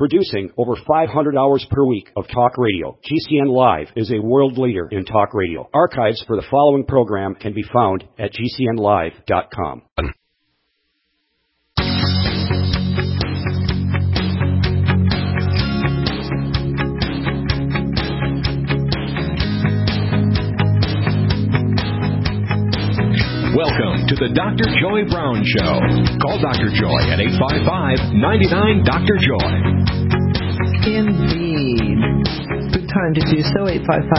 Producing over 500 hours per week of talk radio, GCN Live is a world leader in talk radio. Archives for the following program can be found at GCNlive.com. Welcome to the Dr. Joy Brown Show. Call Dr. Joy at 855-99-DR-JOY. Indeed. Good time to do so,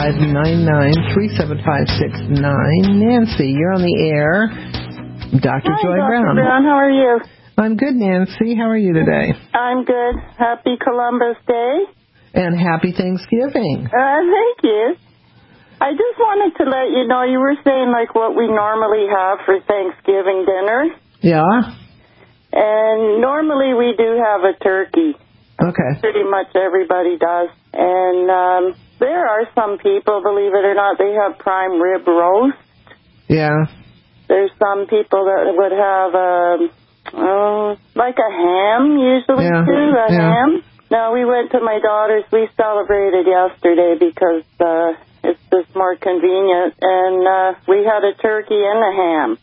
855-99-37569. Nancy, you're on the air. Dr. Joy Brown. Brown, how are you? I'm good, Nancy. How are you today? I'm good. Happy Columbus Day. And happy Thanksgiving. Thank you. I just wanted to let you know, you were saying like what we normally have for Thanksgiving dinner. Yeah. And normally we do have a turkey. Okay. Pretty much everybody does. And there are some people, believe it or not, they have prime rib roast. Yeah. There's some people that would have like a ham usually too, ham. No, we went to my daughter's. We celebrated yesterday because it's just more convenient, and we had a turkey and a ham.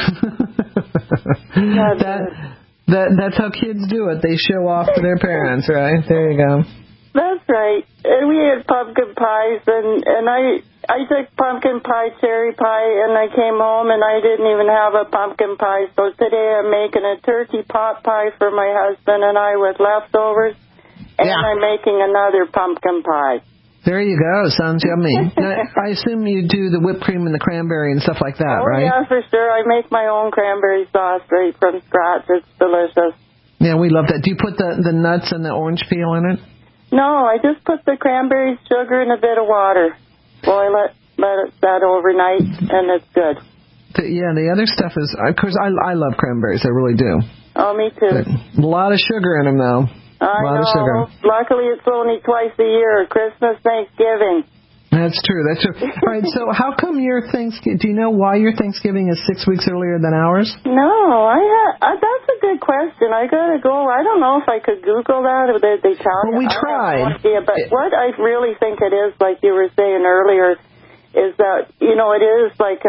That's how kids do it. They show off to their parents, right? There you go. That's right. And we had pumpkin pies, and I took pumpkin pie, cherry pie, and I came home, and I didn't even have a pumpkin pie. So today I'm making a turkey pot pie for my husband and I with leftovers, and I'm making another pumpkin pie. There you go. Sounds yummy. Now, I assume you do the whipped cream and the cranberry and stuff like that, right? Oh, yeah, for sure. I make my own cranberry sauce right from scratch. It's delicious. Yeah, we love that. Do you put the nuts and the orange peel in it? No, I just put the cranberries, sugar, and a bit of water. Boil it, let it set overnight, and it's good. The other stuff is, of course, I love cranberries. I really do. Oh, me too. But a lot of sugar in them, though. I know. Luckily, it's only twice a year, Christmas, Thanksgiving. That's true. All right, so how come your Thanksgiving, do you know why your Thanksgiving is 6 weeks earlier than ours? No, that's a good question. I got to go. I don't know if I could Google that or they tell you. Well, we tried. I have no idea, but what I really think it is, like you were saying earlier, is that, it is like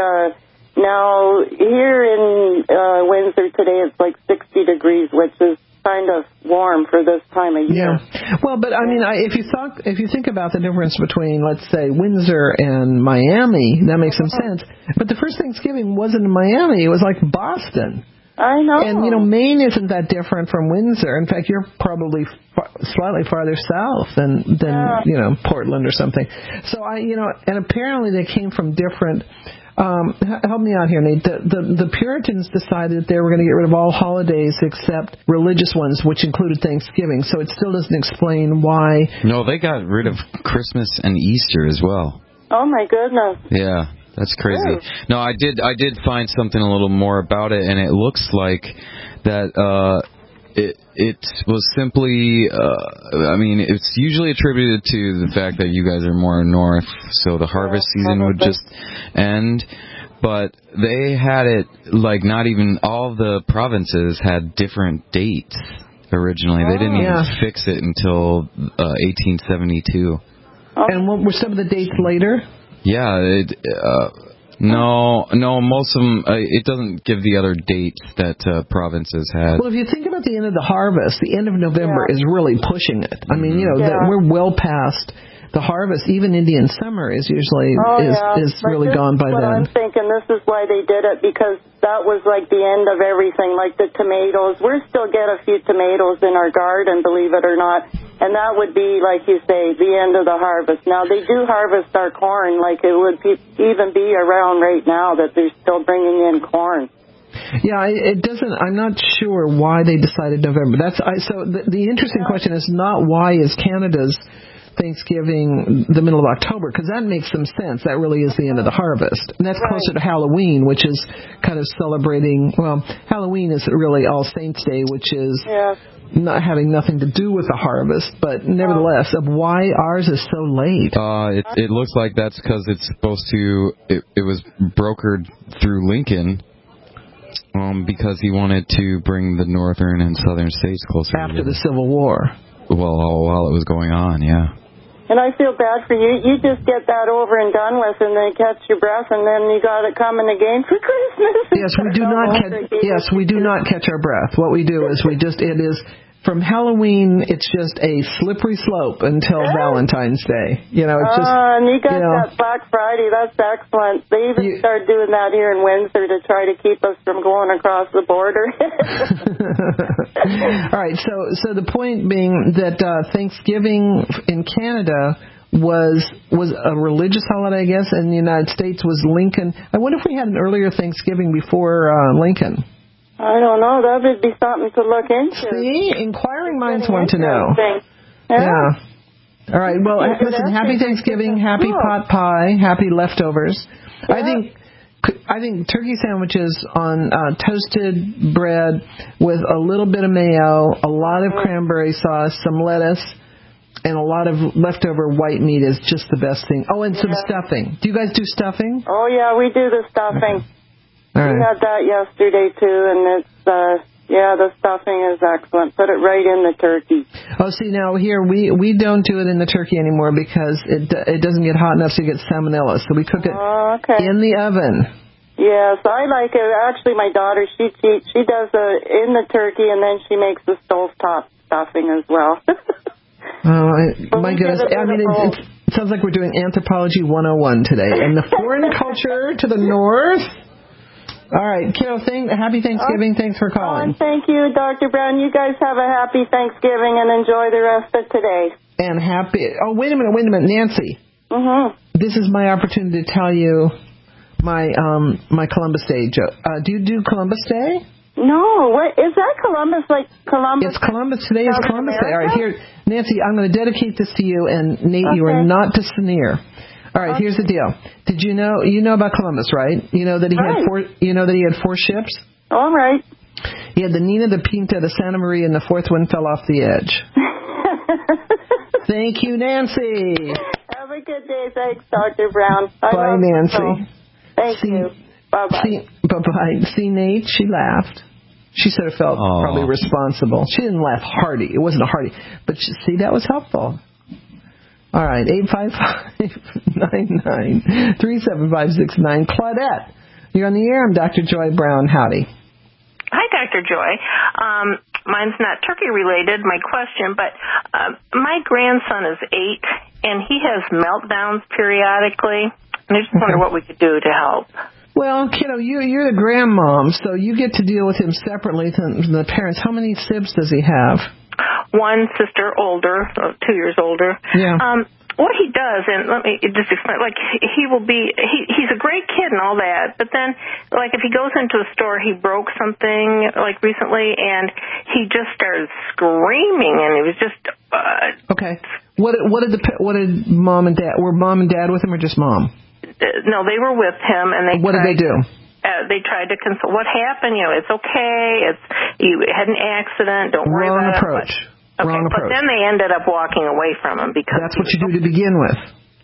now here in Windsor today it's like 60 degrees, which is kind of warm for this time of year. Yeah. Well, but I mean, if you think about the difference between, let's say, Windsor and Miami, that makes some sense. But the first Thanksgiving wasn't in Miami; it was like Boston. I know. And Maine isn't that different from Windsor. In fact, you're probably slightly farther south than Portland or something. So and apparently they came from different. Help me out here, Nate. The Puritans decided they were going to get rid of all holidays except religious ones, which included Thanksgiving. So it still doesn't explain why. No, they got rid of Christmas and Easter as well. Oh my goodness. Yeah, that's crazy. Ooh. No, I did find something a little more about it, and it looks like that it was simply, it's usually attributed to the fact that you guys are more north, so the harvest season would just end. But they had it, like, not even all the provinces had different dates originally. They didn't even fix it until 1872. And what were some of the dates later? Yeah, No, most of them, it doesn't give the other dates that provinces had. Well, if you think about the end of the harvest, the end of November is really pushing it. I mean, we're well past the harvest. Even Indian summer is usually is really gone by then. I'm thinking this is why they did it, because that was like the end of everything, like the tomatoes. We still get a few tomatoes in our garden, believe it or not. And that would be, like you say, the end of the harvest. Now, they do harvest our corn, like it would even be around right now that they're still bringing in corn. Yeah, it doesn't. I'm not sure why they decided November. So the interesting question is not why is Canada's Thanksgiving the middle of October, because that makes some sense. That really is the end of the harvest. And that's closer to Halloween, which is kind of celebrating, Halloween is really All Saints Day, which is not having nothing to do with the harvest, but nevertheless, of why ours is so late. It looks like that's because it's supposed to, it was brokered through Lincoln, because he wanted to bring the northern and southern states closer after the Civil War. while it was going on, yeah. And I feel bad for you. You just get that over and done with, and then catch your breath, and then you got it coming again for Christmas. Yes, we do not catch our breath. What we do is it is from Halloween. It's just a slippery slope until Valentine's Day. You know, it's just. And you got that Black Friday. That's excellent. They even started doing that here in Windsor to try to keep us from going across the border. All right. So the point being that Thanksgiving in Canada was a religious holiday, I guess, and the United States was Lincoln. I wonder if we had an earlier Thanksgiving before Lincoln. I don't know. That would be something to look into. See, inquiring minds want to know. Yeah. All right. Well, listen. Happy Thanksgiving. Happy pot pie. Happy leftovers. Yeah. I think turkey sandwiches on toasted bread with a little bit of mayo, a lot of cranberry sauce, some lettuce, and a lot of leftover white meat is just the best thing. Oh, and some stuffing. Do you guys do stuffing? Oh, yeah, we do the stuffing. All right. We had that yesterday, too, and it's, the stuffing is excellent. Put it right in the turkey. Oh, see, now here, we don't do it in the turkey anymore because it doesn't get hot enough to get salmonella, so we cook it in the oven. Yes, I like it. Actually, my daughter, she does it in the turkey, and then she makes the stovetop stuffing as well. My goodness. I mean, it sounds like we're doing Anthropology 101 today. And the foreign culture to the north. All right, kiddo, happy Thanksgiving. Thanks for calling. Thank you, Dr. Brown. You guys have a happy Thanksgiving and enjoy the rest of today. And wait a minute, Nancy. Mm-hmm. This is my opportunity to tell you my Columbus Day joke. Do you do Columbus Day? No. What is that? Columbus, like Columbus? It's Columbus. Today is Columbus Day. All right, here, Nancy, I'm going to dedicate this to you, and Nate, you are not to sneer. All right, here's the deal. Did you know about Columbus, right? You know that he had four ships? All right. He had the Nina, the Pinta, the Santa Maria, and the fourth one fell off the edge. Thank you, Nancy. Have a good day. Thanks, Dr. Brown. Bye, Nancy. Thank you. Bye-bye. Bye-bye. See, Nate, she laughed. She sort of felt probably responsible. She didn't laugh hearty. It wasn't a hearty. But see, that was helpful. All right, 855-99-37569. Claudette, you're on the air. I'm Dr. Joy Brown. Howdy. Hi, Dr. Joy. Mine's not turkey-related, my question, but my grandson is 8, and he has meltdowns periodically, and I just wonder what we could do to help. Well, kiddo, you're the grandmom, so you get to deal with him separately from the parents. How many sibs does he have? One sister, older, 2 years older. Yeah. What he does, and let me just explain, like, he's a great kid and all that, but then, like, if he goes into a store, he broke something, like, recently, and he just started screaming, and he was just... Okay. What did mom and dad, were mom and dad with him or just mom? No, they were with him, and what did they do? They tried to console. What happened? It's okay. You had an accident. Don't worry about it. Wrong approach. But then they ended up walking away from him because that's what you do to begin with.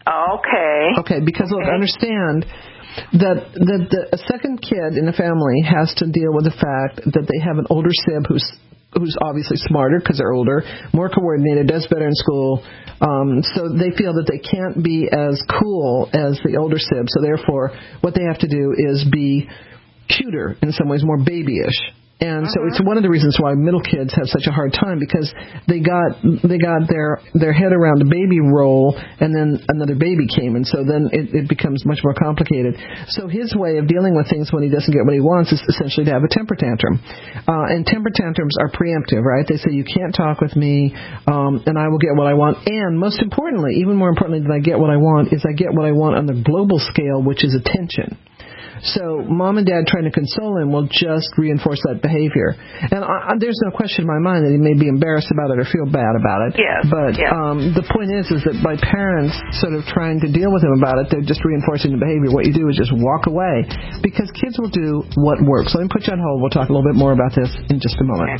Okay. Because look, understand that a second kid in the family has to deal with the fact that they have an older sib who's obviously smarter because they're older, more coordinated, does better in school. So they feel that they can't be as cool as the older sib. So therefore, what they have to do is be cuter, in some ways more babyish. And so it's one of the reasons why middle kids have such a hard time, because they got their head around the baby role, and then another baby came, and so then it becomes much more complicated. So his way of dealing with things when he doesn't get what he wants is essentially to have a temper tantrum. And temper tantrums are preemptive, right? They say, you can't talk with me, and I will get what I want. And most importantly, even more importantly than I get what I want, is I get what I want on the global scale, which is attention. So mom and dad trying to console him will just reinforce that behavior. And there's no question in my mind that he may be embarrassed about it or feel bad about it. Yes. But the point is that by parents sort of trying to deal with him about it, they're just reinforcing the behavior. What you do is just walk away, because kids will do what works. So let me put you on hold. We'll talk a little bit more about this in just a moment.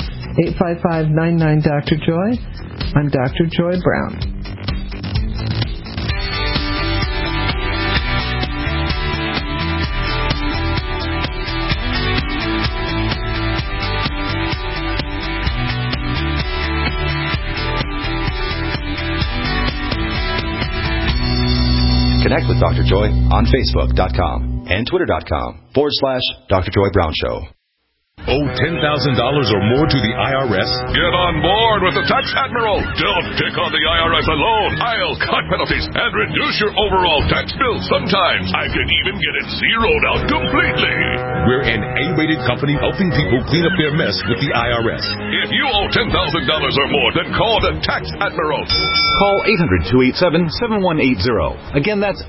855-99-Dr. Joy. I'm Dr. Joy Brown. Connect with Dr. Joy on Facebook.com and Twitter.com/Dr. Joy Brown Show. Owe $10,000 or more to the IRS? Get on board with the Tax Admiral. Don't pick on the IRS alone. I'll cut penalties and reduce your overall tax bill. Sometimes I can even get it zeroed out completely. We're an A-rated company helping people clean up their mess with the IRS. If you owe $10,000 or more, then call the Tax Admiral. Call 800-287-7180. Again, that's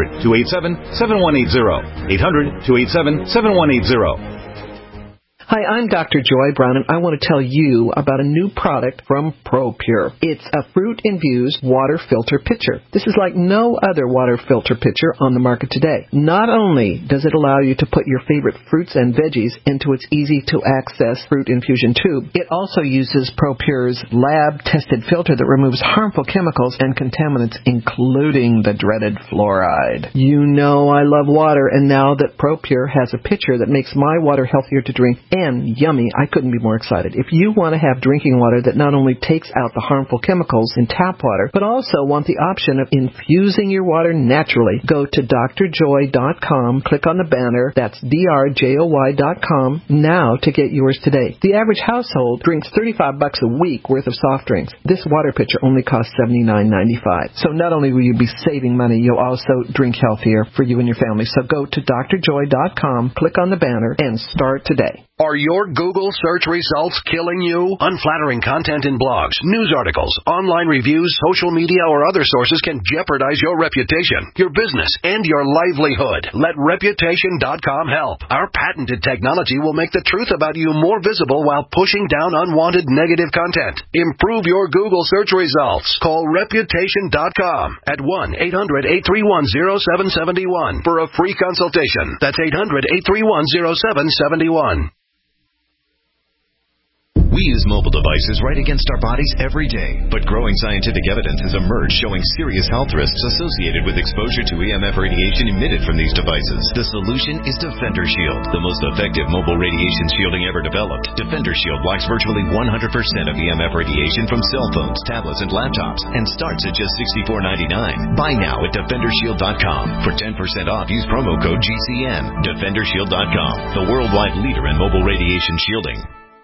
800-287-7180. 800-287-7180. Hi, I'm Dr. Joy Brown, and I want to tell you about a new product from ProPure. It's a fruit-infused water filter pitcher. This is like no other water filter pitcher on the market today. Not only does it allow you to put your favorite fruits and veggies into its easy-to-access fruit infusion tube, it also uses ProPure's lab-tested filter that removes harmful chemicals and contaminants, including the dreaded fluoride. You know I love water, and now that ProPure has a pitcher that makes my water healthier to drink and yummy, I couldn't be more excited. If you want to have drinking water that not only takes out the harmful chemicals in tap water, but also want the option of infusing your water naturally, go to drjoy.com, click on the banner, that's drjoy.com, now to get yours today. The average household drinks $35 a week worth of soft drinks. This water pitcher only costs $79.95. So not only will you be saving money, you'll also drink healthier for you and your family. So go to drjoy.com, click on the banner, and start today. Are your Google search results killing you? Unflattering content in blogs, news articles, online reviews, social media, or other sources can jeopardize your reputation, your business, and your livelihood. Let Reputation.com help. Our patented technology will make the truth about you more visible while pushing down unwanted negative content. Improve your Google search results. Call Reputation.com at 1-800-831-0771 for a free consultation. That's 800-831-0771. We use mobile devices right against our bodies every day, but growing scientific evidence has emerged showing serious health risks associated with exposure to EMF radiation emitted from these devices. The solution is Defender Shield, the most effective mobile radiation shielding ever developed. Defender Shield blocks virtually 100% of EMF radiation from cell phones, tablets, and laptops, and starts at just $64.99. Buy now at DefenderShield.com. For 10% off, use promo code GCN. DefenderShield.com, the worldwide leader in mobile radiation shielding.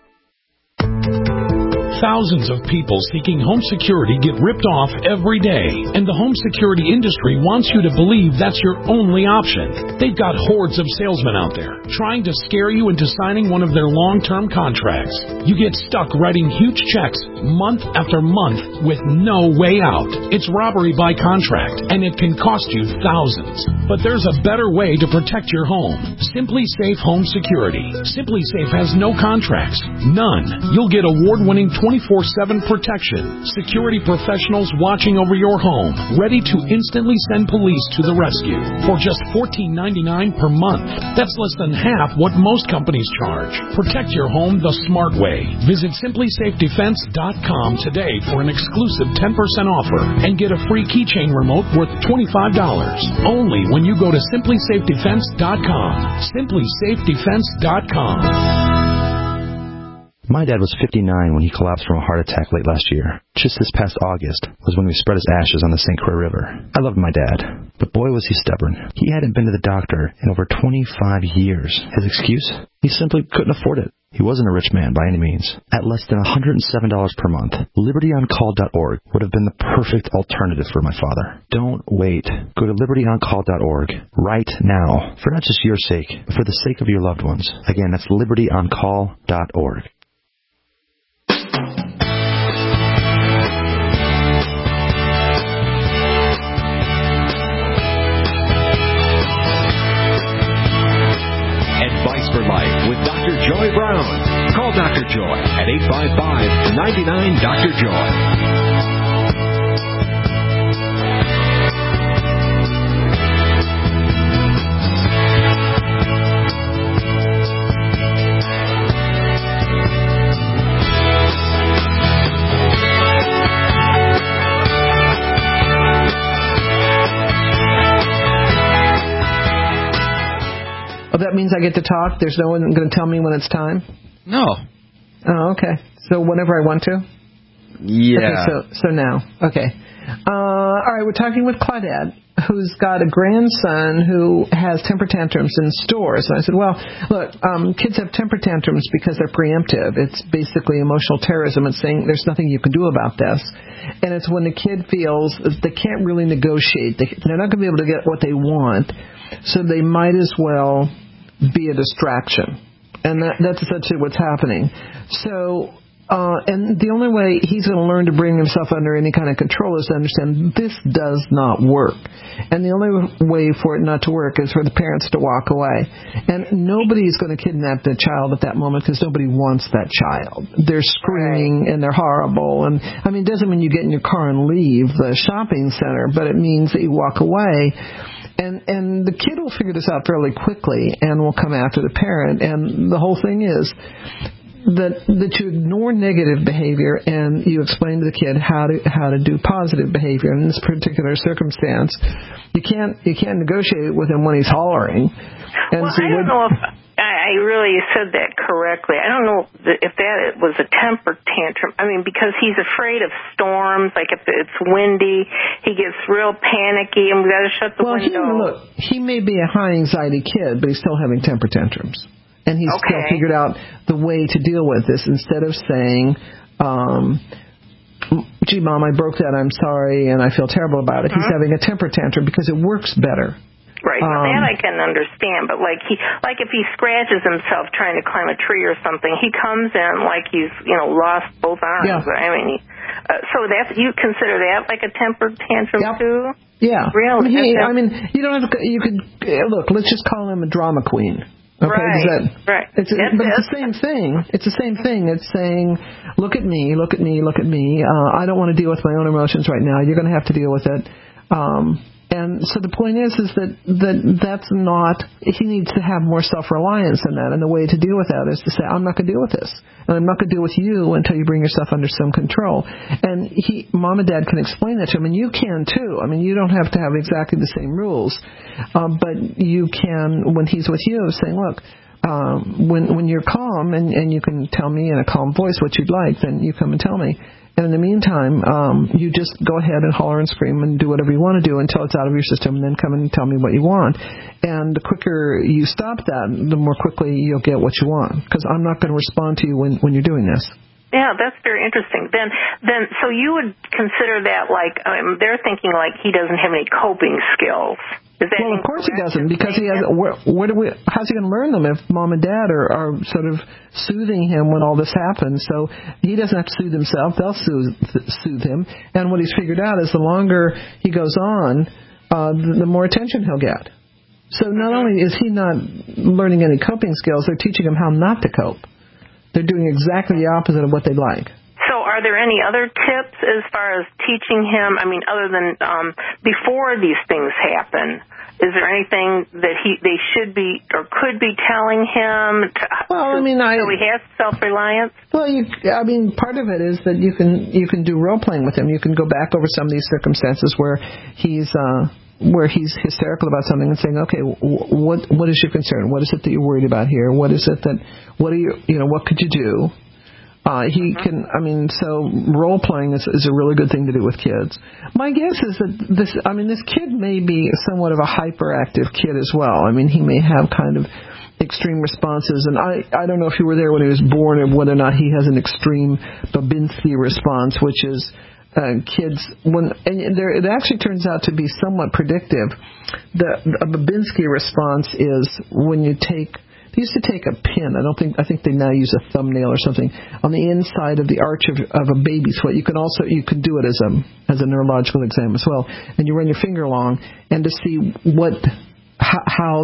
Thousands of people seeking home security get ripped off every day, and the home security industry wants you to believe that's your only option. They've got hordes of salesmen out there trying to scare you into signing one of their long-term contracts. You get stuck writing huge checks month after month with no way out. It's robbery by contract, and it can cost you thousands. But there's a better way to protect your home. Simply Safe Home Security. Simply Safe has no contracts. None. You'll get award-winning 24/7 protection. Security professionals watching over your home, ready to instantly send police to the rescue for just $14.99 per month. That's less than half what most companies charge. Protect your home the smart way. Visit SimplySafeDefense.com today for an exclusive 10% offer and get a free keychain remote worth $25. Only when you go to SimplySafeDefense.com. SimplySafeDefense.com. My dad was 59 when he collapsed from a heart attack late last year. Just this past August was when we spread his ashes on the St. Croix River. I loved my dad, but boy was he stubborn. He hadn't been to the doctor in over 25 years. His excuse? He simply couldn't afford it. He wasn't a rich man by any means. At less than $107 per month, LibertyOnCall.org would have been the perfect alternative for my father. Don't wait. Go to LibertyOnCall.org right now, for not just your sake, but for the sake of your loved ones. Again, that's LibertyOnCall.org. Advice for Life with Dr. Joy Brown. Call Dr. Joy at 855-99-DR-JOY. Oh, that means I get to talk? There's no one going to tell me when it's time? No. Oh, okay. So whenever I want to? Yeah. Okay, so now. Okay. All right, we're talking with Claudette, who's got a grandson who has temper tantrums in stores. And I said, well, look, kids have temper tantrums because they're preemptive. It's basically emotional terrorism. It's saying there's nothing you can do about this. And it's when the kid feels they can't really negotiate. They're not going to be able to get what they want, so they might as well be a distraction. And that's essentially what's happening. So... and the only way he's going to learn to bring himself under any kind of control is to understand this does not work. And the only way for it not to work is for the parents to walk away. And nobody's going to kidnap the child at that moment because nobody wants that child. They're screaming and they're horrible. And I mean, it doesn't mean you get in your car and leave the shopping center, but it means that you walk away. And the kid will figure this out fairly quickly and will come after the parent. And the whole thing is that you ignore negative behavior and you explain to the kid how to do positive behavior. In this particular circumstance, you can't negotiate with him when he's hollering. And well, I don't know if I really said that correctly. I don't know if that was a temper tantrum. I mean, because he's afraid of storms. Like if it's windy, he gets real panicky, and we got to shut the window. He may be a high anxiety kid, but he's still having temper tantrums. And he's still figured out the way to deal with this. Instead of saying, gee, Mom, I broke that, I'm sorry, and I feel terrible about it. He's having a temper tantrum because it works better. Right. Well, that I can understand. But like if he scratches himself trying to climb a tree or something, he comes in like he's, lost both arms. Yeah. I mean, so you consider that like a temper tantrum too? Yeah. Really? You don't have to, you could, look, let's just call him a drama queen. Okay, right. It's the same thing. It's the same thing. It's saying, look at me, look at me, look at me. I don't want to deal with my own emotions right now. You're going to have to deal with it. And so the point is that's not, he needs to have more self-reliance in that. And the way to deal with that is to say, I'm not going to deal with this. And I'm not going to deal with you until you bring yourself under some control. And Mom and Dad can explain that to him, and you can too. I mean, you don't have to have exactly the same rules. But you can, when he's with you, saying, look, when you're calm and you can tell me in a calm voice what you'd like, then you come and tell me. And in the meantime, you just go ahead and holler and scream and do whatever you want to do until it's out of your system, and then come and tell me what you want. And the quicker you stop that, the more quickly you'll get what you want. Because I'm not going to respond to you when you're doing this. Yeah, that's very interesting. Then, so you would consider that like they're thinking like he doesn't have any coping skills. Well, of course he doesn't, because he has. How's he going to learn them if Mom and Dad are sort of soothing him when all this happens? So he doesn't have to soothe himself; they'll soothe him. And what he's figured out is the longer he goes on, the more attention he'll get. So not only is he not learning any coping skills, they're teaching him how not to cope. They're doing exactly the opposite of what they'd like. So are there any other tips as far as teaching him, other than before these things happen? Is there anything that they should be or could be telling him so he has self-reliance? Well, part of it is that you can do role-playing with him. You can go back over some of these circumstances where he's hysterical about something and saying, okay, what is your concern? What is it that you're worried about here? What could you do? So role-playing is a really good thing to do with kids. My guess is that this kid may be somewhat of a hyperactive kid as well. I mean, he may have kind of extreme responses, and I don't know if you were there when he was born or whether or not he has an extreme Babinski response, which is kids, it actually turns out to be somewhat predictive. A Babinski response is when you they used to take a pin. I think they now use a thumbnail or something on the inside of the arch of a baby's foot. You can do it as a neurological exam as well. And you run your finger along and to see how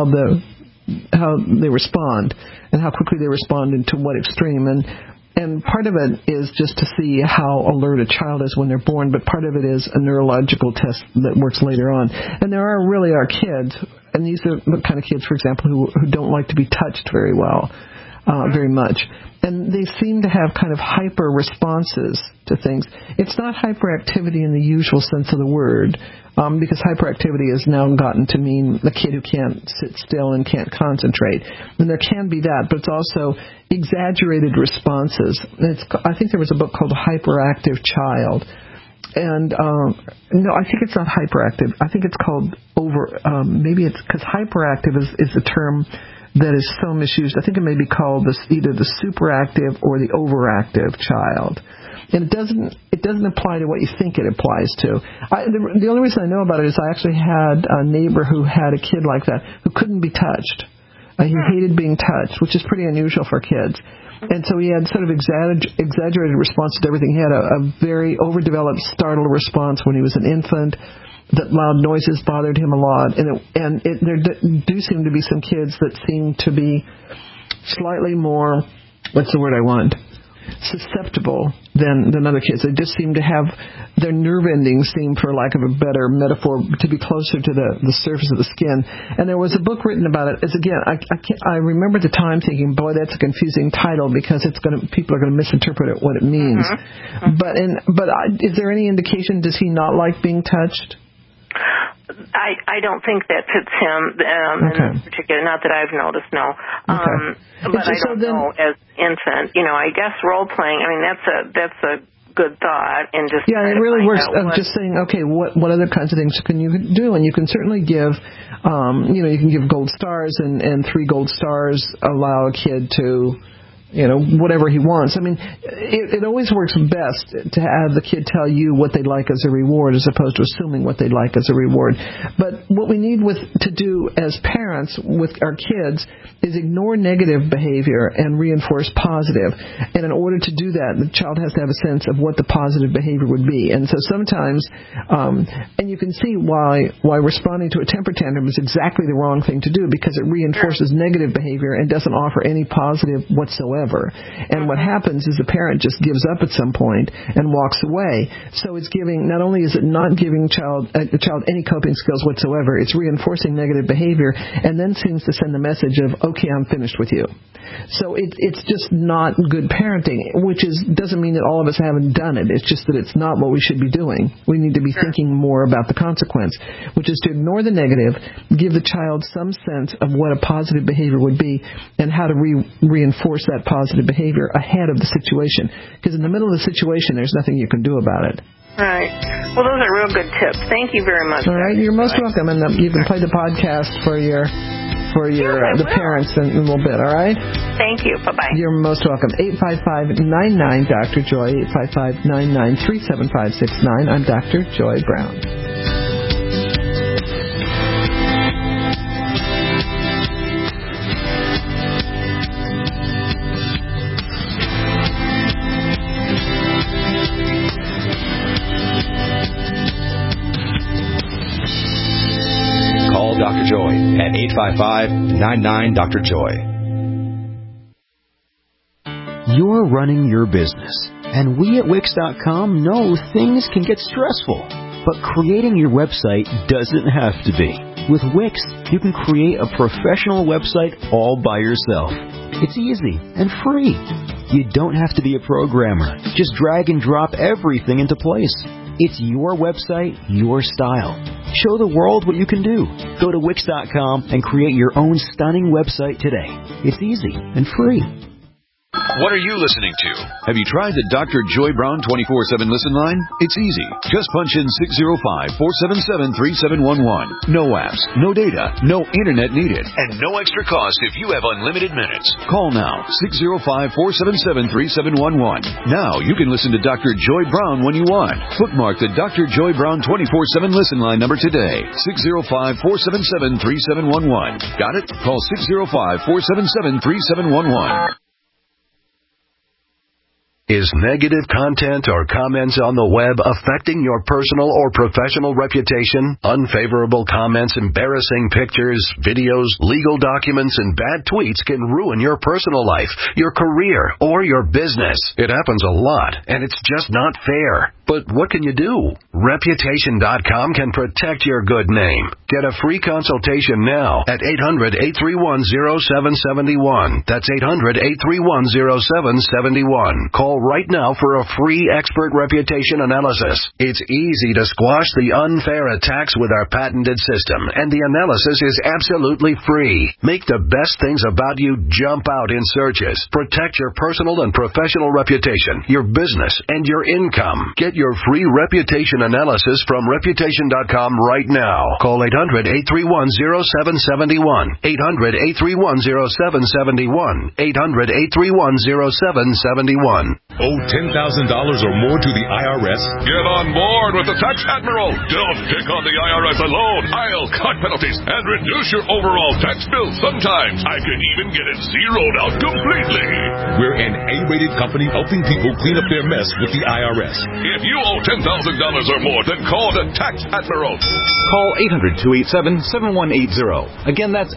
they respond and how quickly they respond and to what extreme. And part of it is just to see how alert a child is when they're born, but part of it is a neurological test that works later on. And there really are kids, and these are the kind of kids, for example, who don't like to be touched very well, very much. And they seem to have kind of hyper responses to things. It's not hyperactivity in the usual sense of the word, because hyperactivity has now gotten to mean the kid who can't sit still and can't concentrate. And there can be that, but it's also exaggerated responses. I think there was a book called A Hyperactive Child. no, I think it's not hyperactive. I think it's called maybe it's because hyperactive is a term that is so misused. I think it may be called either the superactive or the overactive child. And it doesn't apply to what you think it applies to. The only reason I know about it is I actually had a neighbor who had a kid like that who couldn't be touched. He hated being touched, which is pretty unusual for kids. And so he had sort of exaggerated response to everything. He had a very overdeveloped, startled response when he was an infant. That loud noises bothered him a lot. There do seem to be some kids that seem to be slightly more, what's the word I want? Susceptible than other kids. They just seem to have their nerve endings seem, for lack of a better metaphor, to be closer to the surface of the skin. And there was a book written about it. As again, I remember at the time thinking, boy, that's a confusing title because people are going to misinterpret it what it means. Mm-hmm. But is there any indication? Does he not like being touched? I don't think that fits him in particular. Not that I've noticed, no. But I don't know as infant. I guess role playing. I mean, that's a good thought. And just it really works. Just saying, okay, what other kinds of things can you do? And you can certainly give, you can give gold stars, and 3 gold stars allow a kid to, whatever he wants. I mean, it always works best to have the kid tell you what they'd like as a reward as opposed to assuming what they'd like as a reward. But what we need to do as parents with our kids is ignore negative behavior and reinforce positive. And in order to do that, the child has to have a sense of what the positive behavior would be. And so sometimes, and you can see why responding to a temper tantrum is exactly the wrong thing to do, because it reinforces negative behavior and doesn't offer any positive whatsoever. And what happens is the parent just gives up at some point and walks away. So it's not only is it not giving the child any coping skills whatsoever, it's reinforcing negative behavior and then seems to send the message of, okay, I'm finished with you. So it's just not good parenting, which doesn't mean that all of us haven't done it. It's just that it's not what we should be doing. We need to be thinking more about the consequence, which is to ignore the negative, give the child some sense of what a positive behavior would be and how to reinforce that positive behavior ahead of the situation. Because in the middle of the situation, there's nothing you can do about it. Right. Well, those are real good tips. Thank you very much. All right. You're most welcome. And you can play the podcast for the parents in a little bit. All right. Thank you. Bye-bye. You're most welcome. 855-99-Dr. Joy. 855-993-7569. I'm Dr. Joy Brown. Dr. Joy at 855-99-Dr. Joy. You're running your business, and we at Wix.com know things can get stressful, but creating your website doesn't have to be. With Wix, you can create a professional website all by yourself. It's easy and free. You don't have to be a programmer. Just drag and drop everything into place. It's your website, your style. Show the world what you can do. Go to Wix.com and create your own stunning website today. It's easy and free. What are you listening to? Have you tried the Dr. Joy Brown 24/7 listen line? It's easy. Just punch in 605-477-3711. No apps, no data, no internet needed, and no extra cost if you have unlimited minutes. Call now, 605-477-3711. Now you can listen to Dr. Joy Brown when you want. Bookmark the Dr. Joy Brown 24/7 listen line number today, 605-477-3711. Got it? Call 605-477-3711. Is negative content or comments on the web affecting your personal or professional reputation? Unfavorable comments, embarrassing pictures, videos, legal documents, and bad tweets can ruin your personal life, your career, or your business. It happens a lot, and it's just not fair. But what can you do? Reputation.com can protect your good name. Get a free consultation now at 800-831-0771. That's 800-831-0771. Call right now for a free expert reputation analysis. It's easy to squash the unfair attacks with our patented system, and the analysis is absolutely free. Make the best things about you jump out in searches. Protect your personal and professional reputation, your business, and your income. Get Get your free reputation analysis from Reputation.com right now. Call 800-831-0771. 800-831-0771. 800-831-0771. Owe $10,000 or more to the IRS? Get on board with the Tax Admiral. Don't take on the IRS alone. I'll cut penalties and reduce your overall tax bill. Sometimes I can even get it zeroed out completely. We're an A-rated company helping people clean up their mess with the IRS. If you owe $10,000 or more, then call the Tax Admiral. Call 800-287-7180. Again, that's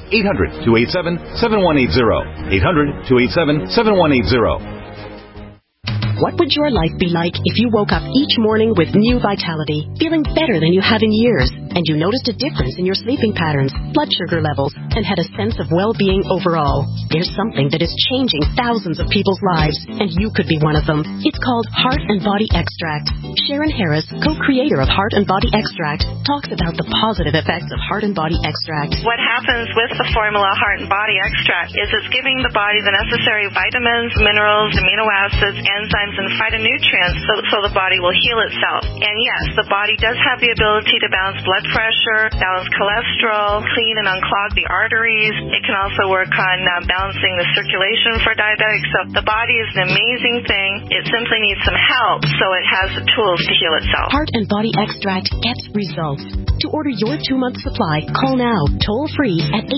800-287-7180. 800-287-7180. What would your life be like if you woke up each morning with new vitality, feeling better than you have in years, and you noticed a difference in your sleeping patterns, blood sugar levels, and had a sense of well-being overall? There's something that is changing thousands of people's lives, and you could be one of them. It's called Heart and Body Extract. Sharon Harris, co-creator of Heart and Body Extract, talks about the positive effects of Heart and Body Extract. What happens with the formula Heart and Body Extract is it's giving the body the necessary vitamins, minerals, amino acids, enzymes, and phytonutrients so the body will heal itself. And yes, the body does have the ability to balance blood pressure, balance cholesterol, clean and unclog the arteries. It can also work on balancing the circulation for diabetics. So the body is an amazing thing. It simply needs some help so it has the tools to heal itself. Heart and Body Extract gets results. To order your 2-month supply, call now, toll free at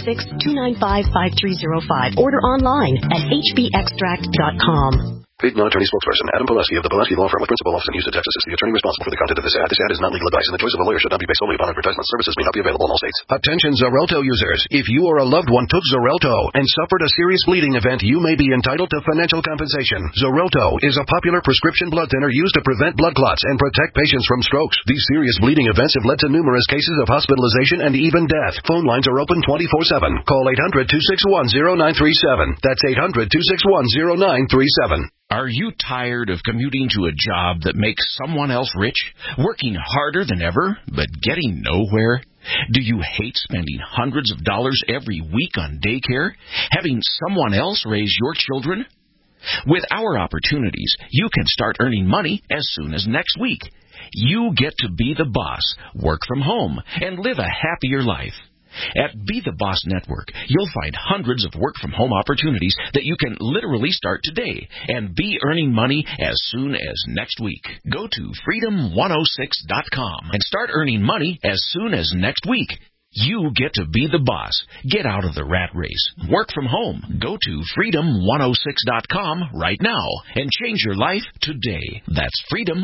866-295-5305. Order online at hbextract.com. Paid non-attorney spokesperson Adam Pileski of the Pileski Law Firm with principal office in Houston, Texas, is the attorney responsible for the content of this ad. This ad is not legal advice, and the choice of a lawyer should not be based solely upon advertisement. Services may not be available in all states. Attention Xarelto users. If you or a loved one took Xarelto and suffered a serious bleeding event, you may be entitled to financial compensation. Xarelto is a popular prescription blood thinner used to prevent blood clots and protect patients from strokes. These serious bleeding events have led to numerous cases of hospitalization and even death. Phone lines are open 24/7. Call 800-261-0937. That's 800-261-0937. Are you tired of commuting to a job that makes someone else rich, working harder than ever, but getting nowhere? Do you hate spending hundreds of dollars every week on daycare, having someone else raise your children? With our opportunities, you can start earning money as soon as next week. You get to be the boss, work from home, and live a happier life. At Be the Boss Network, you'll find hundreds of work-from-home opportunities that you can literally start today and be earning money as soon as next week. Go to freedom106.com and start earning money as soon as next week. You get to be the boss. Get out of the rat race. Work from home. Go to freedom106.com right now and change your life today. That's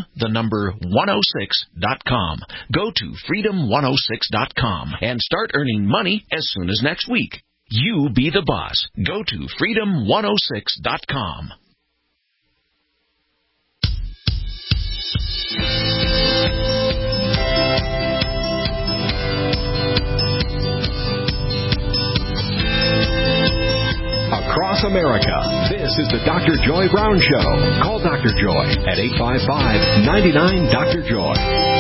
freedom106.com. Go to freedom106.com and start earning money as soon as next week. You be the boss. Go to freedom106.com. Across America, this is the Dr. Joy Brown Show. Call Dr. Joy at 855-99-DR-JOY.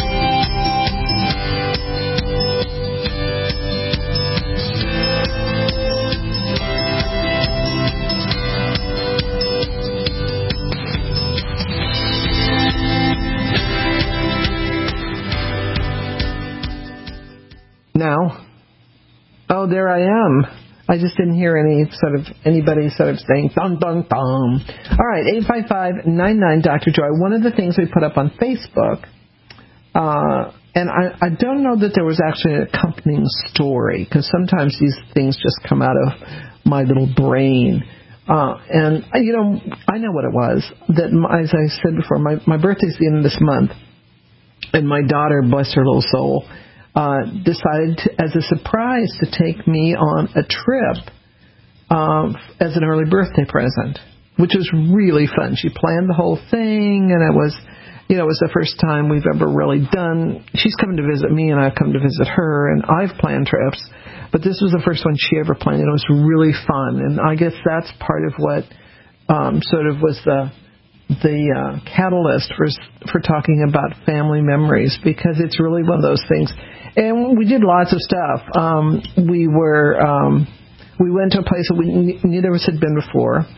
Now, oh, there I am. I just didn't hear anybody saying dum dum dum. All right, 855-99-DR-JOY. One of the things we put up on Facebook, and I don't know that there was actually an accompanying story, because sometimes these things just come out of my little brain. And I know what it was. That, as I said before, my birthday's the end of this month, and my daughter, bless her little soul, decided as a surprise to take me on a trip as an early birthday present, which was really fun. She planned the whole thing, and it was the first time we've ever really done. She's coming to visit me, and I've come to visit her, and I've planned trips, but this was the first one she ever planned, and it was really fun. And I guess that's part of what sort of was the catalyst for talking about family memories, because it's really one of those things. And we did lots of stuff. We went to a place that neither of us had been before,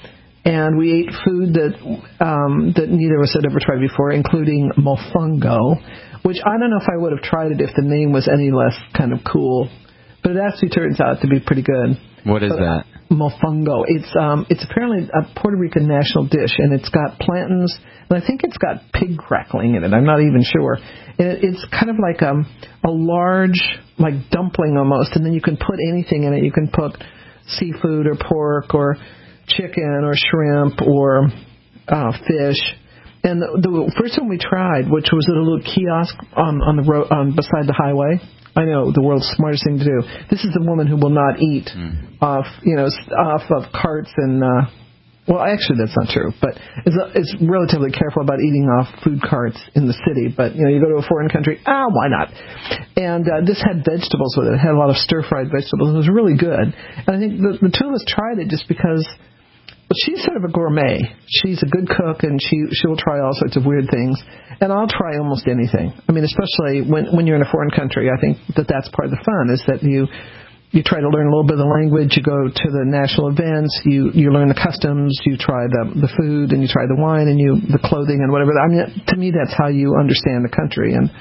And we ate food that neither of us had ever tried before, including mofongo, which I don't know if I would have tried it if the name was any less kind of cool. But it actually turns out to be pretty good. What is that? Mofongo. It's apparently a Puerto Rican national dish, and it's got plantains, and I think it's got pig crackling in it. I'm not even sure. It's kind of like a large, like dumpling almost, and then you can put anything in it. You can put seafood or pork or chicken or shrimp or fish. And the first one we tried, which was at a little kiosk on the road beside the highway. I know, the world's smartest thing to do. This is the woman who will not eat off of carts and. Well, actually, that's not true, but is relatively careful about eating off food carts in the city. But, you go to a foreign country, why not? And this had vegetables with it. It had a lot of stir-fried vegetables. It was really good. And I think the two of us tried it just because she's sort of a gourmet. She's a good cook, and she'll try all sorts of weird things. And I'll try almost anything. I mean, especially when you're in a foreign country, I think that's part of the fun, is that you try to learn a little bit of the language, you go to the national events, you learn the customs, you try the food, and you try the wine, and the clothing and whatever. I mean, to me, that's how you understand the country. And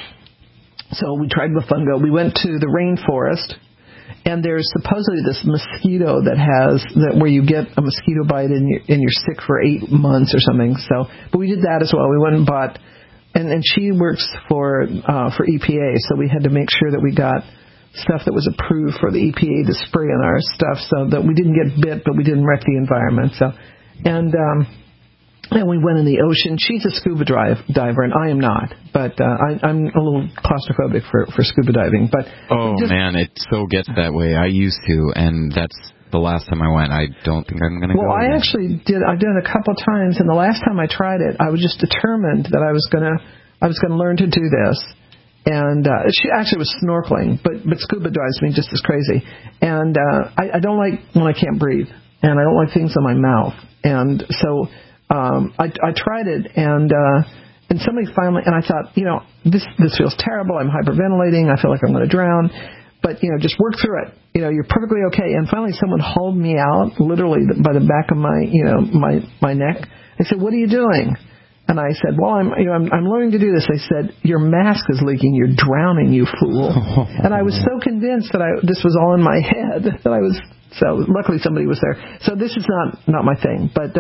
so we tried mofongo. We went to the rainforest, and there's supposedly this mosquito where you get a mosquito bite and you're sick for 8 months or something. So, but we did that as well. We went and bought, and she works for EPA, so we had to make sure that we got stuff that was approved for the EPA to spray on our stuff, so that we didn't get bit, but we didn't wreck the environment. So, and we went in the ocean. She's a scuba diver, and I am not. But I'm a little claustrophobic for scuba diving. But man, it so gets that way. I used to, and that's the last time I went. I don't think I'm going to go. Well, I actually did. I've done it a couple of times, and the last time I tried it, I was just determined that I was going to learn to do this. And she actually was snorkeling, but scuba drives me just as crazy. And I don't like when I can't breathe, and I don't like things in my mouth. And so I tried it, and somebody finally, and I thought, this feels terrible. I'm hyperventilating. I feel like I'm going to drown. But, just work through it. You're perfectly okay. And finally someone hauled me out, literally by the back of my neck. They said, "What are you doing?" And I said, "Well, I'm learning to do this." They said, "Your mask is leaking. You're drowning, you fool." And I was so convinced that this was all in my head that I was. So luckily somebody was there. So this is not my thing. But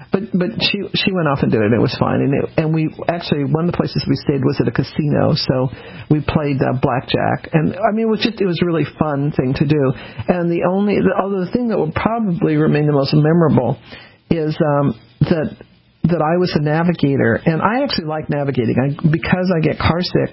she went off and did it. It was fine. And we actually, one of the places we stayed was at a casino. So we played blackjack. And I mean, it was a really fun thing to do. And the other thing that will probably remain the most memorable is that I was a navigator, and I actually like navigating. Because I get car sick,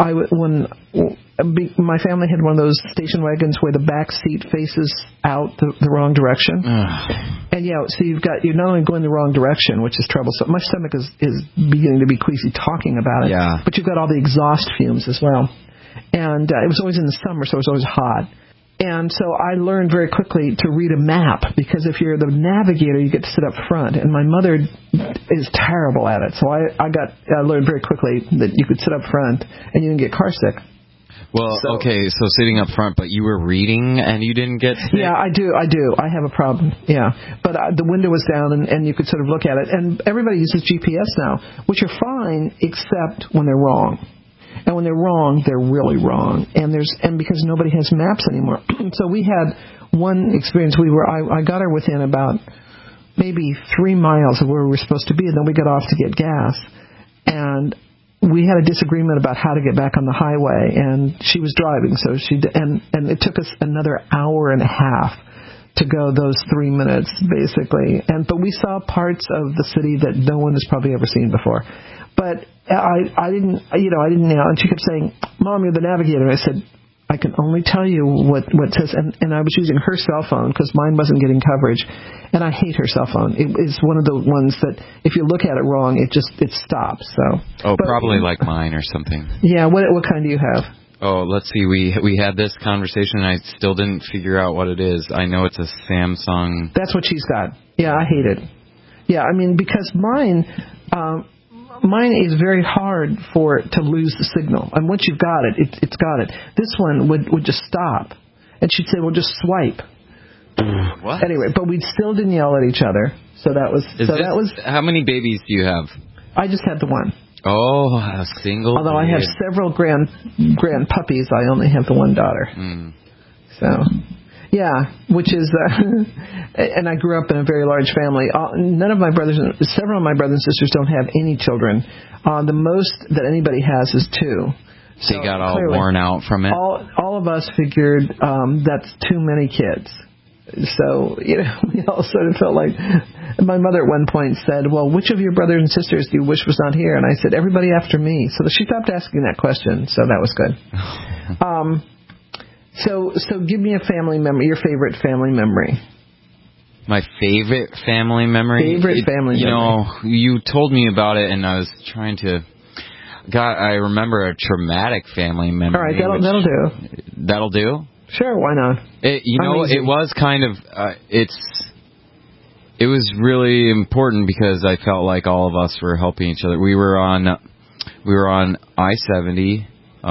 my family had one of those station wagons where the back seat faces out the wrong direction. And so you're not only going the wrong direction, which is troublesome. My stomach is beginning to be queasy talking about it. Yeah. But you've got all the exhaust fumes as well. And it was always in the summer, so it was always hot. And so I learned very quickly to read a map, because if you're the navigator, you get to sit up front. And my mother is terrible at it. So I learned very quickly that you could sit up front and you didn't get car sick. Well, okay, so sitting up front, but you were reading and you didn't get sick? Yeah, I do. I have a problem, yeah. But the window was down and you could sort of look at it. And everybody uses GPS now, which are fine, except when they're wrong. And when they're wrong, they're really wrong. And because nobody has maps anymore. So we had one experience. I got her within about maybe 3 miles of where we were supposed to be, and then we got off to get gas. And we had a disagreement about how to get back on the highway, and she was driving, so and it took us another hour and a half to go those 3 minutes, basically. But we saw parts of the city that no one has probably ever seen before. But I didn't know. And she kept saying, "Mom, you're the navigator." And I said, "I can only tell you what it says." And I was using her cell phone because mine wasn't getting coverage. And I hate her cell phone. It is one of the ones that if you look at it wrong, it stops. So. Probably like mine or something. Yeah. What kind do you have? Oh, let's see. We had this conversation, and I still didn't figure out what it is. I know it's a Samsung. That's what she's got. Yeah, I hate it. Yeah, I mean, because mine is very hard to lose the signal. And once you've got it, it's got it. This one would just stop. And she'd say, "Well, just swipe." What? Anyway, but we still didn't yell at each other. So that was. How many babies do you have? I just had the one. Oh, a single. Although I have several grand puppies, I only have the one daughter. So, yeah, which is, and I grew up in a very large family. Several of my brothers and sisters don't have any children. The most that anybody has is 2. So they got all worn out from it. All of us figured that's too many kids. So, we all sort of felt like, my mother at one point said, well, which of your brothers and sisters do you wish was not here? And I said, everybody after me. So she stopped asking that question, so that was good. So give me a family memory, your favorite family memory. My favorite family memory? You told me about it, and I was trying to... I remember a traumatic family memory. All right, that'll do. That'll do? Sure, why not? It was kind of, it was really important because I felt like all of us were helping each other. We were on I-70,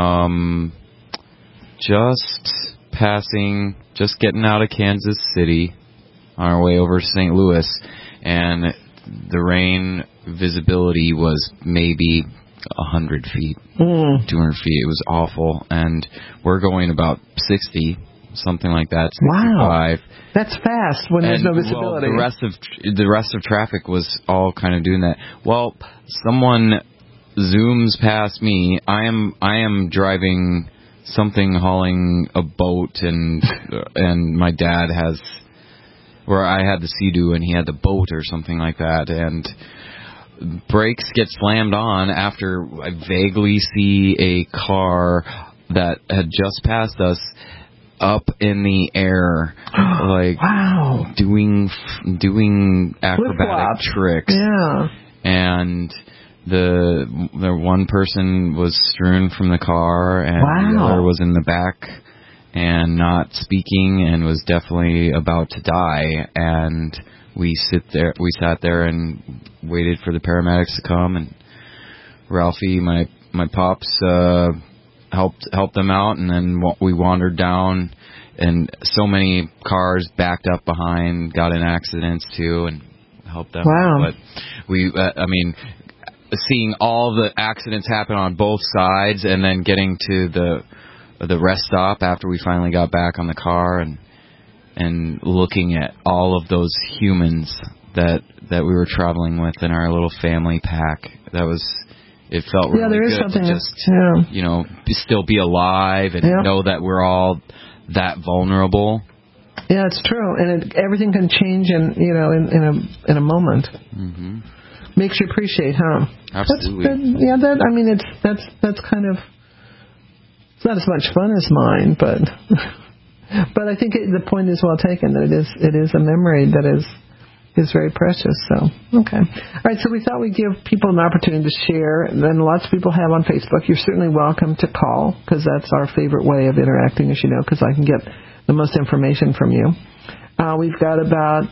just getting out of Kansas City on our way over to St. Louis, and the rain visibility was maybe 100 feet, 200 feet. It was awful, and we're going about 60, something like that. 65. Wow, that's fast when there's no visibility. Well, the rest of traffic was all kind of doing that. Well, someone zooms past me. I am driving something, hauling a boat, and my dad has, or I had the Sea-Doo and he had the boat or something like that, and brakes get slammed on after I vaguely see a car that had just passed us up in the air, like wow, doing acrobatic tricks. Yeah, and the one person was strewn from the car, and the other was in the back and not speaking and was definitely about to die. And we sat there and waited for the paramedics to come, and Ralphie, my pops, helped them out, and then we wandered down, and so many cars backed up behind, got in accidents too, and helped them. Wow. But seeing all the accidents happen on both sides, and then getting to the rest stop after we finally got back on the car, and looking at all of those humans that we were traveling with in our little family pack, it felt really there is good something to just, still be alive and know that we're all that vulnerable. Yeah, it's true, and everything can change in a moment. Mm-hmm. Makes you appreciate, huh? Absolutely. That's kind of, it's not as much fun as mine, but but I think the point is well taken, that it is a memory that is very precious. So, okay. All right, so we thought we'd give people an opportunity to share, and then lots of people have on Facebook. You're certainly welcome to call, because that's our favorite way of interacting, as you know, because I can get the most information from you. We've got about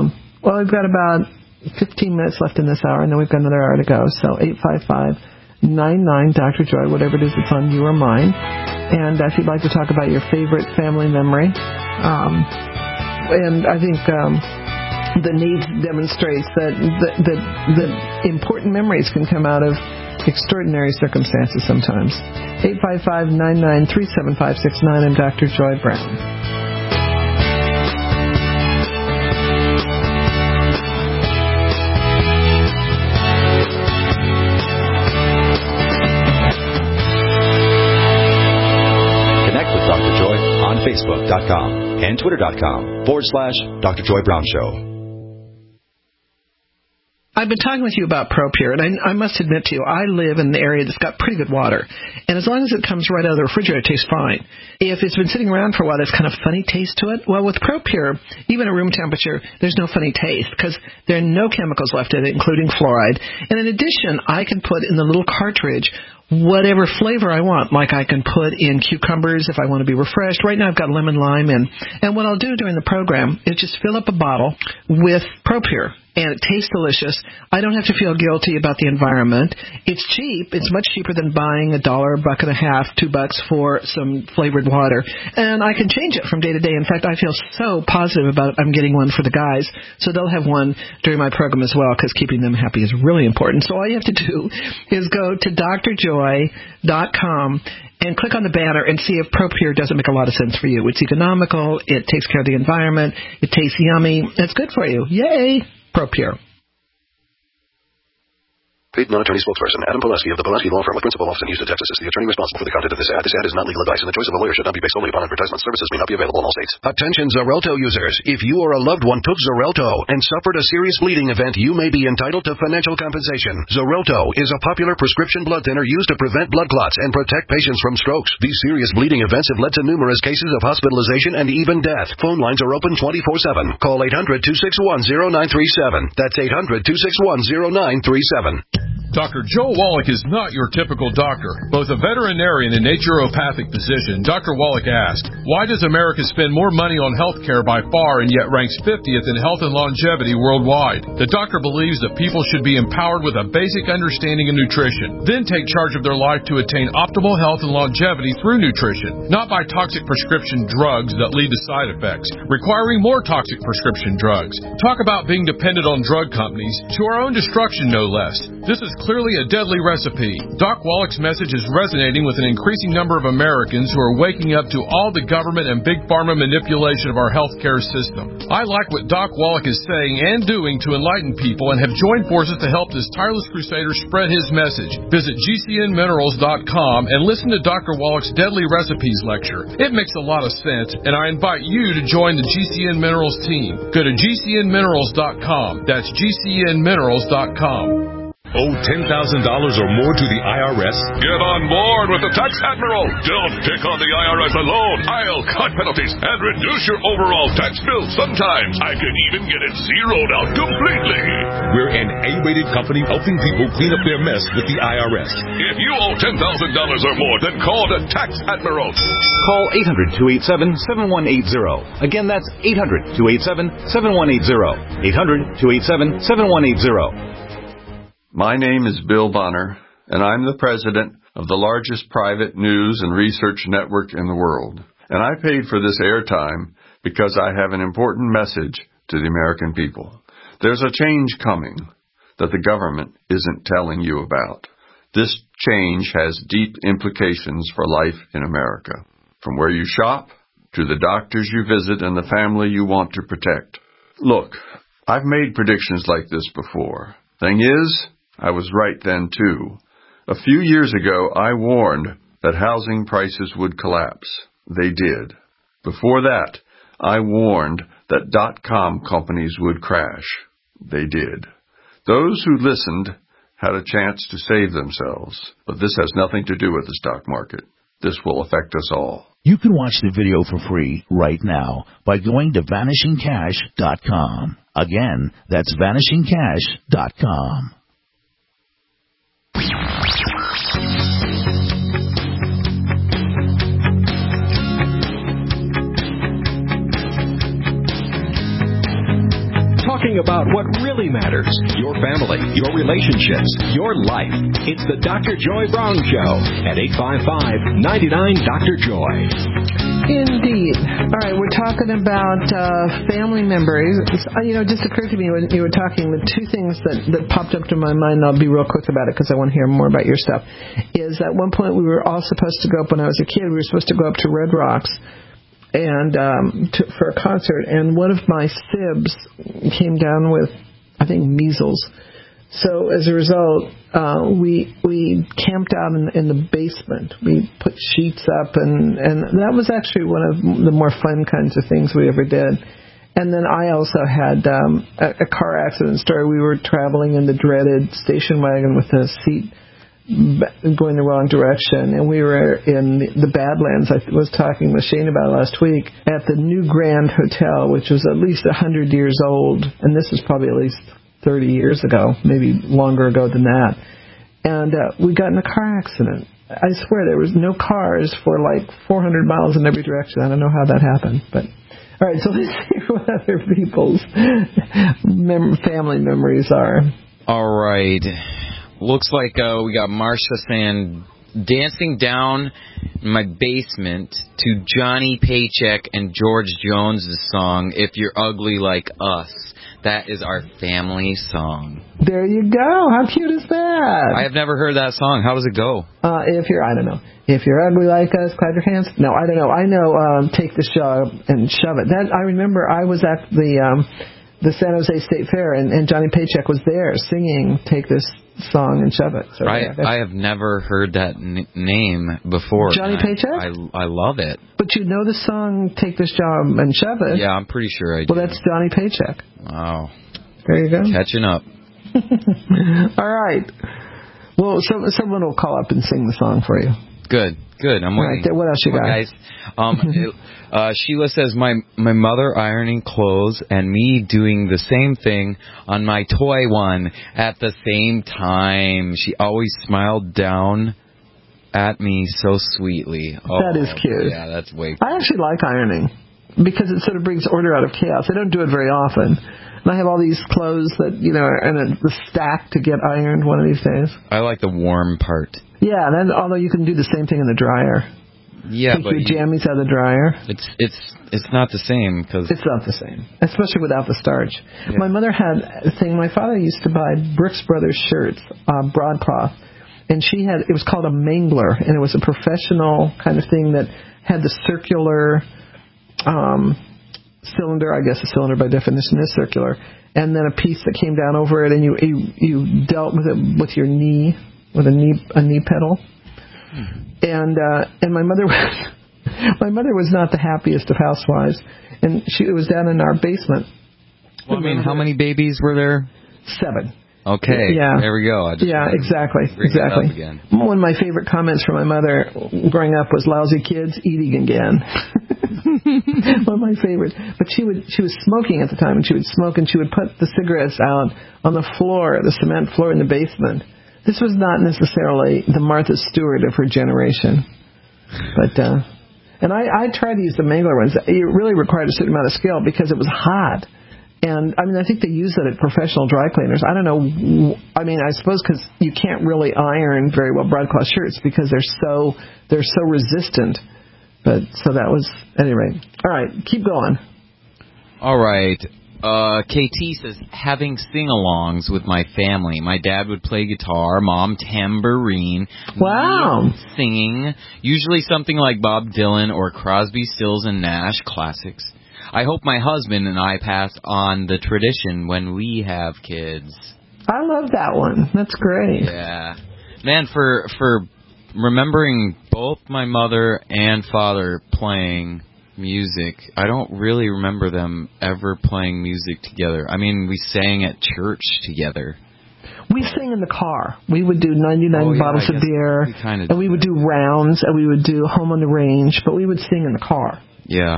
15 minutes left in this hour, and then we've got another hour to go. So 855-99 Dr. Joy, whatever it is that's on your mind. And if you'd like to talk about your favorite family memory, and I think the need demonstrates that important memories can come out of extraordinary circumstances sometimes. 855-993-7569. I'm Dr. Joy Brown. Facebook.com and Twitter.com/Dr. Joy Brown Show. I've been talking with you about ProPure, and I must admit to you, I live in an area that's got pretty good water. And as long as it comes right out of the refrigerator, it tastes fine. If it's been sitting around for a while, there's kind of funny taste to it. Well, with ProPure, even at room temperature, there's no funny taste because there are no chemicals left in it, including fluoride. And in addition, I can put in the little cartridge whatever flavor I want. Like I can put in cucumbers if I want to be refreshed. Right now I've got lemon lime in. And what I'll do during the program is just fill up a bottle with ProPure. And it tastes delicious. I don't have to feel guilty about the environment. It's cheap. It's much cheaper than buying $1, $1.50, $2 for some flavored water. And I can change it from day to day. In fact, I feel so positive about it. I'm getting one for the guys. So they'll have one during my program as well, because keeping them happy is really important. So all you have to do is go to drjoy.com and click on the banner and see if ProPure doesn't make a lot of sense for you. It's economical. It takes care of the environment. It tastes yummy. It's good for you. Yay! ProPure. Paid non-attorney spokesperson Adam Pulaski of the Pulaski Law Firm with principal office in Houston, Texas is the attorney responsible for the content of this ad. This ad is not legal advice, and the choice of a lawyer should not be based solely upon advertisement. Services may not be available in all states. Attention Xarelto users. If you or a loved one took Xarelto and suffered a serious bleeding event, you may be entitled to financial compensation. Xarelto is a popular prescription blood thinner used to prevent blood clots and protect patients from strokes. These serious bleeding events have led to numerous cases of hospitalization and even death. Phone lines are open 24/7. Call 800-261-0937. That's 800-261-0937. Dr. Joe Wallach is not your typical doctor. Both a veterinarian and naturopathic physician, Dr. Wallach asked, why does America spend more money on health care by far and yet ranks 50th in health and longevity worldwide? The doctor believes that people should be empowered with a basic understanding of nutrition, then take charge of their life to attain optimal health and longevity through nutrition, not by toxic prescription drugs that lead to side effects, requiring more toxic prescription drugs. Talk about being dependent on drug companies, to our own destruction no less. This is clearly a deadly recipe. Doc Wallach's message is resonating with an increasing number of Americans who are waking up to all the government and big pharma manipulation of our healthcare system. I like what Doc Wallach is saying and doing to enlighten people and have joined forces to help this tireless crusader spread his message. Visit GCNminerals.com and listen to Dr. Wallach's Deadly Recipes lecture. It makes a lot of sense, and I invite you to join the GCN Minerals team. Go to GCNminerals.com. That's GCNminerals.com. Owe $10,000 or more to the IRS? Get on board with the Tax Admiral. Don't pick on the IRS alone. I'll cut penalties and reduce your overall tax bill. Sometimes I can even get it zeroed out completely. We're an A-rated company helping people clean up their mess with the IRS. If you owe $10,000 or more, then call the Tax Admiral. Call 800-287-7180. Again, that's 800-287-7180. 800-287-7180. My name is Bill Bonner, and I'm the president of the largest private news and research network in the world. And I paid for this airtime because I have an important message to the American people. There's a change coming that the government isn't telling you about. This change has deep implications for life in America, from where you shop to the doctors you visit and the family you want to protect. Look, I've made predictions like this before. Thing is, I was right then, too. A few years ago, I warned that housing prices would collapse. They did. Before that, I warned that .com companies would crash. They did. Those who listened had a chance to save themselves. But this has nothing to do with the stock market. This will affect us all. You can watch the video for free right now by going to vanishingcash.com. Again, that's vanishingcash.com. Talking about what really matters, your family, your relationships, your life. It's the Dr. Joy Brown Show at 855-99-DR-JOY. Indeed. All right, we're talking about family members. It just occurred to me when you were talking, the two things that popped up to my mind, and I'll be real quick about it because I want to hear more about your stuff, is at one point we were all supposed to go up, when I was a kid, we were supposed to go up to Red Rocks and for a concert, and one of my sibs came down with, I think, measles. So as a result, we camped out in the basement. We put sheets up, and that was actually one of the more fun kinds of things we ever did. And then I also had a car accident story. We were traveling in the dreaded station wagon with a seat going the wrong direction, and we were in the Badlands. I was talking with Shane about it last week, at the New Grand Hotel, which was at least 100 years old, and this is probably at least 30 years ago, maybe longer ago than that. and we got in a car accident. I swear there was no cars for like 400 miles in every direction. I don't know how that happened, but all right. So let's see what other people's family memories are. All right. Looks like we got Marcia saying, dancing down my basement to Johnny Paycheck and George Jones' song, If You're Ugly Like Us. That is our family song. There you go. How cute is that? I have never heard that song. How does it go? I don't know. If you're ugly like us, clap your hands. No, I don't know. I know Take This Job and Shove It. That I remember I was at the San Jose State Fair, and Johnny Paycheck was there singing Take This Song and Shove It. So I have never heard that name before. Johnny Paycheck? I love it. But you know the song Take This Job and Shove It? Yeah, I'm pretty sure I do. Well, that's Johnny Paycheck. Wow. There you go. Catching up. All right. Well, someone will call up and sing the song for you. Good. I'm waiting. Right, what else you got? Guys? Sheila says, my mother ironing clothes and me doing the same thing on my toy one at the same time. She always smiled down at me so sweetly. Oh, that is cute. Yeah, that's way cool. I actually like ironing because it sort of brings order out of chaos. I don't do it very often. And I have all these clothes that, and the stack to get ironed one of these days. I like the warm part. Yeah, then although you can do the same thing in the dryer. Yeah, take your jammies out of the dryer. It's not the same because it's not the same, especially without the starch. Yeah. My mother had a thing. My father used to buy Brooks Brothers shirts, broadcloth, and it was called a mangler, and it was a professional kind of thing that had the circular cylinder. I guess a cylinder by definition is circular, and then a piece that came down over it, and you dealt with it with your knee, with a knee pedal. And my mother was not the happiest of housewives, and it was down in our basement. Well, how many babies were there? 7. Okay, yeah. There we go. Exactly. One of my favorite comments from my mother growing up was "Lousy kids eating again." One of my favorites. But she was smoking at the time, and she would smoke, and she would put the cigarettes out on the floor, the cement floor in the basement. This was not necessarily the Martha Stewart of her generation. But, and I tried to use the mangler ones. It really required a certain amount of skill because it was hot. And, I think they use it at professional dry cleaners. I don't know. I suppose because you can't really iron very well broadcloth shirts because they're so resistant. But, so that was, at any rate. All right, keep going. All right. KT says, having sing-alongs with my family. My dad would play guitar, mom tambourine. Wow. Singing, usually something like Bob Dylan or Crosby, Stills and Nash classics. I hope my husband and I pass on the tradition when we have kids. I love that one. That's great. Yeah. Man, for remembering both my mother and father playing music, I don't really remember them ever playing music together. We sang at church together. We sang in the car. We would do 99 bottles of beer, and we would do rounds, and we would do Home on the Range, but we would sing in the car. Yeah.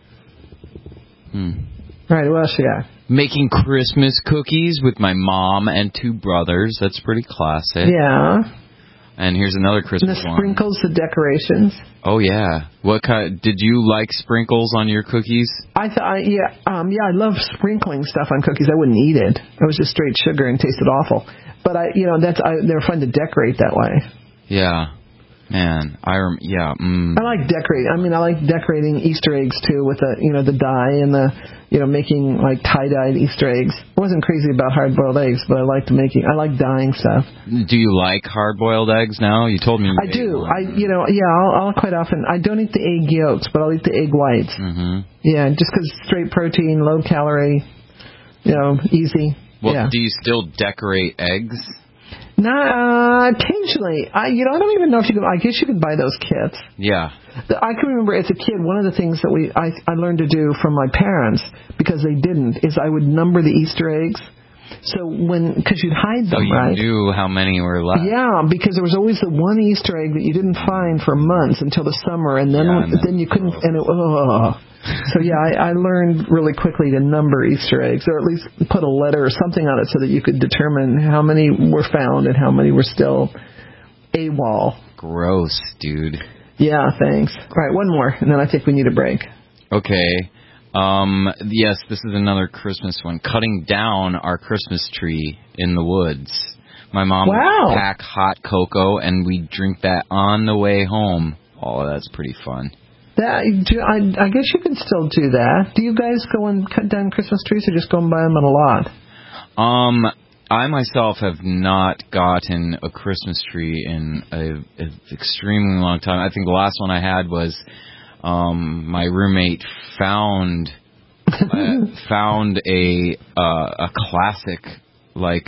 All right, what else you got? Making Christmas cookies with my mom and 2 brothers. That's pretty classic. Yeah. And here's another Christmas one. The sprinkles, the decorations. Oh, yeah. What kind? Did you like sprinkles on your cookies? I love sprinkling stuff on cookies. I wouldn't eat it. It was just straight sugar and tasted awful. But they were fun to decorate that way. Yeah. Man, I like decorating. I like decorating Easter eggs too with the dye and the making like tie-dyed Easter eggs. I wasn't crazy about hard-boiled eggs, but I like dyeing stuff. Do you like hard-boiled eggs now? You told me you I do. I'll quite often. I don't eat the egg yolks, but I'll eat the egg whites. Mm-hmm. Yeah, just because straight protein, low calorie, easy. Well, yeah. Do you still decorate eggs? Occasionally. I don't even know if you can. I guess you can buy those kits. Yeah. I can remember as a kid, one of the things that I learned to do from my parents, because they didn't, is I would number the Easter eggs. So because you'd hide them, you right? knew how many were left. Yeah, because there was always the one Easter egg that you didn't find for months until the summer, and then you couldn't. And so yeah, I learned really quickly to number Easter eggs, or at least put a letter or something on it so that you could determine how many were found and how many were still AWOL. Gross, dude. Yeah, thanks. All right, one more, and then I think we need a break. Okay. Yes, this is another Christmas one. Cutting down our Christmas tree in the woods. My mom would pack hot cocoa, and we'd drink that on the way home. Oh, that's pretty fun. I guess you can still do that. Do you guys go and cut down Christmas trees, or just go and buy them at a lot? I myself have not gotten a Christmas tree in an extremely long time. I think the last one I had was my roommate found a classic, like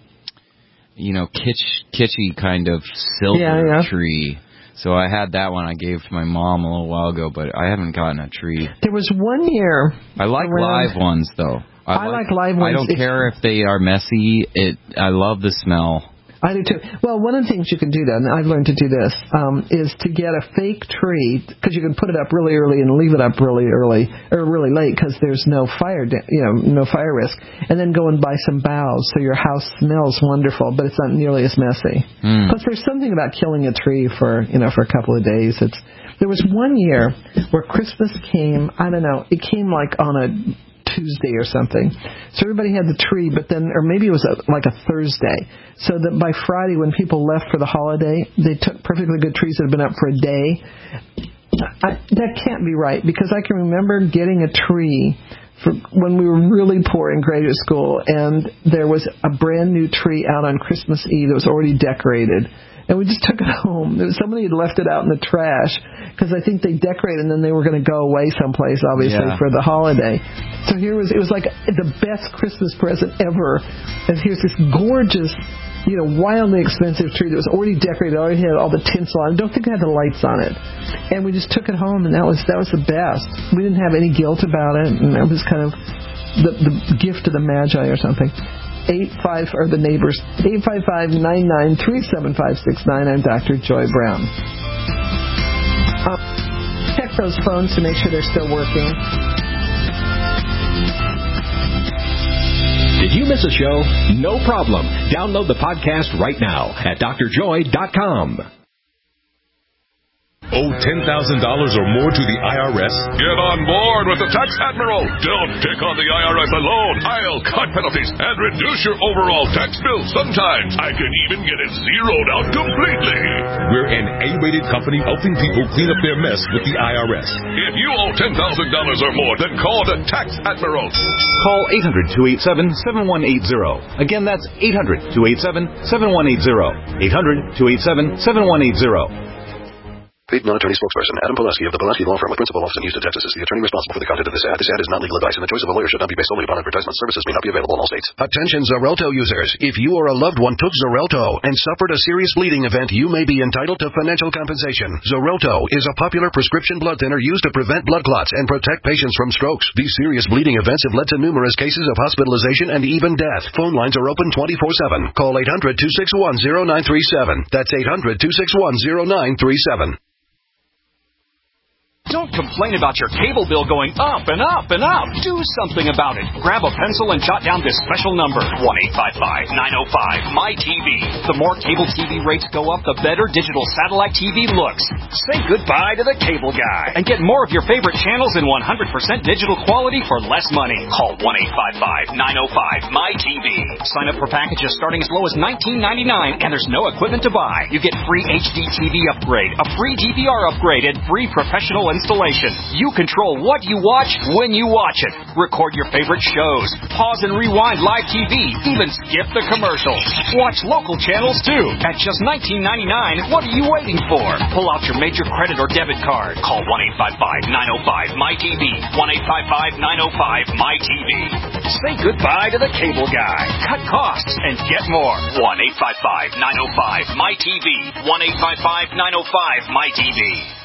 kitschy kind of silver tree. So I had that one I gave to my mom a little while ago, but I haven't gotten a tree. There was 1 year. I like live ones, though. I like live ones. I don't care if they are messy. I love the smell. I do too. Well, one of the things you can do, then, I've learned to do this, is to get a fake tree, because you can put it up really early and leave it up really early or really late because there's no fire, no fire risk, and then go and buy some boughs so your house smells wonderful, but it's not nearly as messy. Plus, there's something about killing a tree for a couple of days. There was 1 year where Christmas came. I don't know. It came like on a Tuesday or something. So everybody had the tree, but then, or maybe it was like a Thursday, so that by Friday when people left for the holiday, they took perfectly good trees that had been up for a day. That can't be right, because I can remember getting a tree for when we were really poor in graduate school, and there was a brand new tree out on Christmas Eve that was already decorated. And we just took it home. Somebody had left it out in the trash because I think they decorated and then they were going to go away someplace, obviously, for the holiday. So it was like the best Christmas present ever. And here's this gorgeous, wildly expensive tree that was already decorated, already had all the tinsel on it. I don't think it had the lights on it. And we just took it home, and that was the best. We didn't have any guilt about it, and that was kind of the gift of the Magi or something. 85 or the neighbors. 855-993-7569. I'm Dr. Joy Brown. Check those phones to make sure they're still working. Did you miss a show? No problem. Download the podcast right now at drjoy.com. Owe $10,000 or more to the IRS? Get on board with the Tax Admiral. Don't take on the IRS alone. I'll cut penalties and reduce your overall tax bill. Sometimes I can even get it zeroed out completely. We're an A-rated company helping people clean up their mess with the IRS. If you owe $10,000 or more, then call the Tax Admiral. Call 800-287-7180. Again, that's 800-287-7180. 800-287-7180. Paid non-attorney spokesperson Adam Poleski of the Poleski Law Firm with principal office in Houston, Texas is the attorney responsible for the content of this ad. This ad is not legal advice, and the choice of a lawyer should not be based solely upon advertisement. Services may not be available in all states. Attention Xarelto users. If you or a loved one took Xarelto and suffered a serious bleeding event, you may be entitled to financial compensation. Xarelto is a popular prescription blood thinner used to prevent blood clots and protect patients from strokes. These serious bleeding events have led to numerous cases of hospitalization and even death. Phone lines are open 24/7. Call 800-261-0937. That's 800-261-0937. Don't complain about your cable bill going up and up and up. Do something about it. Grab a pencil and jot down this special number, 1-855-905-MY-TV. The more cable TV rates go up, the better digital satellite TV looks. Say goodbye to the cable guy and get more of your favorite channels in 100% digital quality for less money. Call 1-855-905-MY-TV. Sign up for packages starting as low as $19.99, and there's no equipment to buy. You get free HD TV upgrade, a free DVR upgrade, and free professional installation. You control what you watch when you watch it. Record your favorite shows. Pause and rewind live TV. Even skip the commercials. Watch local channels too. At just $19.99, what are you waiting for? Pull out your major credit or debit card. Call 1-855-905-MY-TV. 1-855-905-MY-TV. Say goodbye to the cable guy. Cut costs and get more. 1-855-905-MY-TV. 1-855-905-MY-TV.